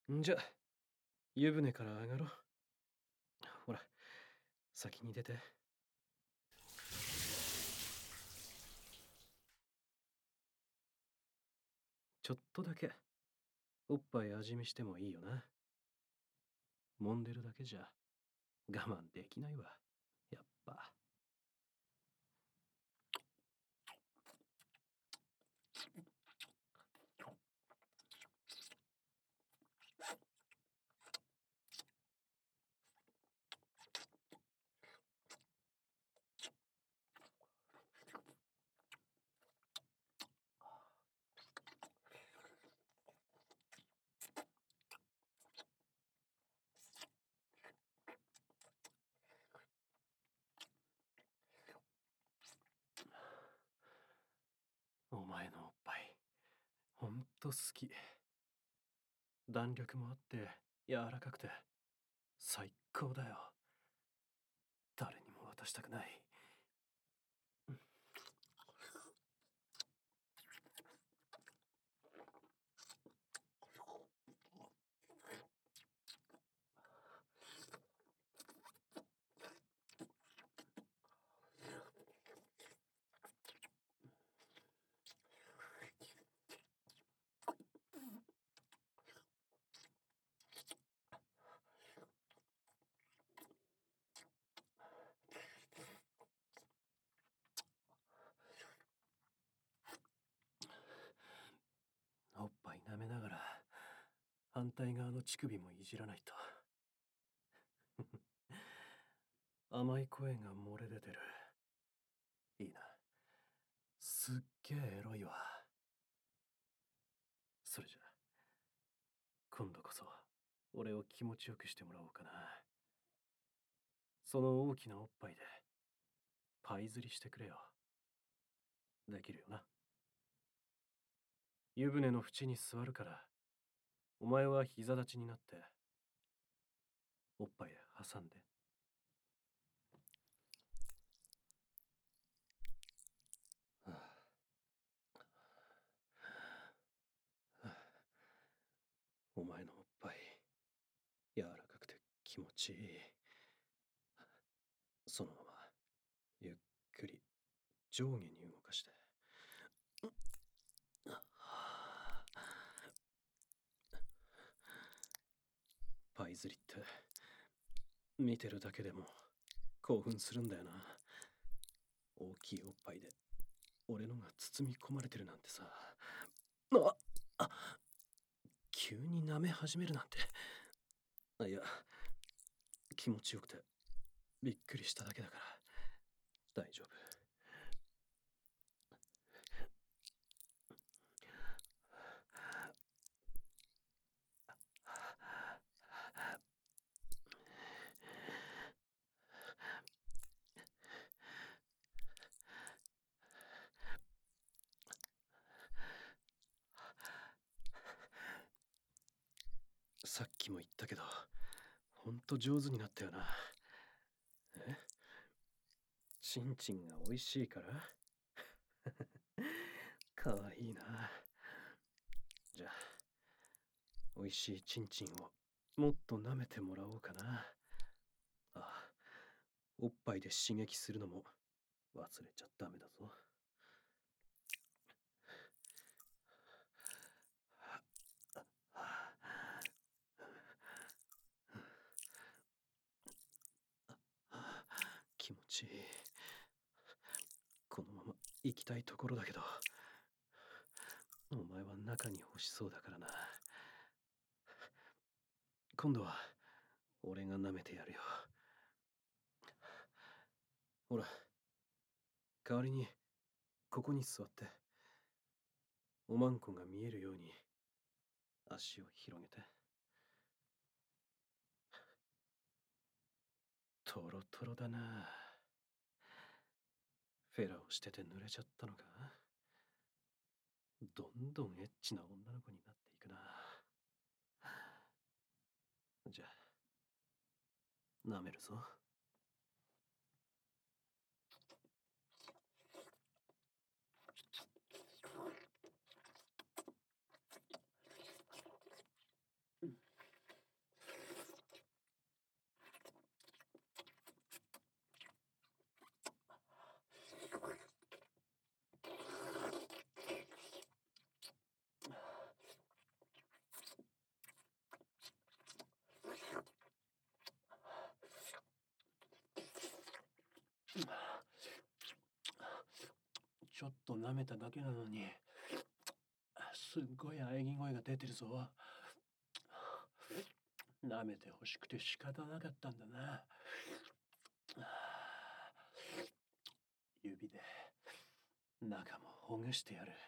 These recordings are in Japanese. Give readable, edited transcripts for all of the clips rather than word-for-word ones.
んじゃ、湯船から上がろう。ほら、先に出て。ちょっとだけ、おっぱい味見してもいいよな。揉んでるだけじゃ、我慢できないわ。やっぱ。お前のおっぱい、ほんと好き。弾力もあって、柔らかくて、最高だよ。誰にも渡したくない。おっぱい舐めながら、反対側の乳首もいじらないと。甘い声が漏れ出てる。いいな。すっげえエロいわ。それじゃ、今度こそ、俺を気持ちよくしてもらおうかな。その大きなおっぱいで、パイ釣りしてくれよ。できるよな。湯船の縁に座るから、お前は膝立ちになって、おっぱい挟んで。はあはあ、お前のおっぱい、柔らかくて気持ちいい。そのまま、ゆっくり上下に動かして。パイ釣りって、見てるだけでも興奮するんだよな。大きいおっぱいで、俺のが包み込まれてるなんてさ。あ、急に舐め始めるなんて。いや、気持ちよくて、びっくりしただけだから、大丈夫。さっきも言ったけど、ほんと上手になったよな。え？チンチンが美味しいから？かわいいな。じゃあ、美味しいチンチンをもっと舐めてもらおうかな。あ、おっぱいで刺激するのも忘れちゃダメだぞ。気持ちいい。このまま行きたいところだけど、お前は中に欲しそうだからな。今度は俺が舐めてやるよ。ほら、代わりにここに座って、おまんこが見えるように足を広げて。トロトロだな。フェラをしてて濡れちゃったのか？どんどんエッチな女の子になっていくな。じゃあ、舐めるぞ。 舐めただけなのに、すっごい喘ぎ声が出てるぞ。舐めて欲しくて仕方なかったんだな。指で中もほぐしてやる。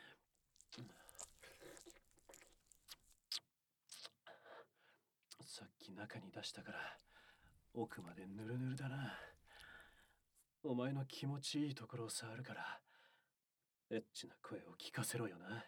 さっき中に出したから奥までぬるぬるだな。お前の気持ちいいところを触るからエッチな声を聞かせろよな。